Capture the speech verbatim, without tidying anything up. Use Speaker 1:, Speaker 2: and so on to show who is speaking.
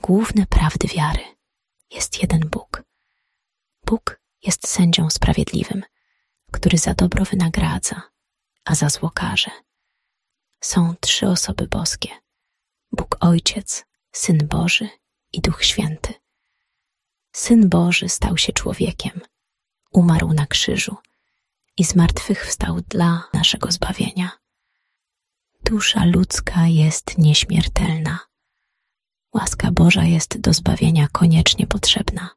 Speaker 1: główne prawdy wiary. Jest jeden Bóg. Bóg jest sędzią sprawiedliwym, który za dobro wynagradza, a za zło karze. Są trzy osoby boskie. Bóg Ojciec, Syn Boży i Duch Święty. Syn Boży stał się człowiekiem, umarł na krzyżu i zmartwychwstał dla naszego zbawienia. Dusza ludzka jest nieśmiertelna. Łaska Boża jest do zbawienia koniecznie potrzebna.